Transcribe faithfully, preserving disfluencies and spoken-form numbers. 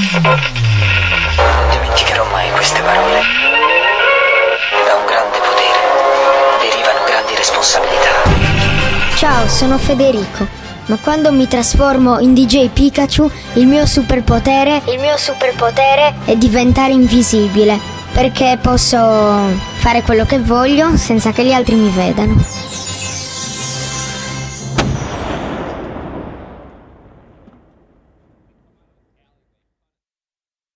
Non dimenticherò mai queste parole. Da un grande potere derivano grandi responsabilità. Ciao, sono Federico. Ma quando mi trasformo in D J Pikachu, il mio superpotere, il mio superpotere è diventare invisibile, perché posso fare quello che voglio senza che gli altri mi vedano.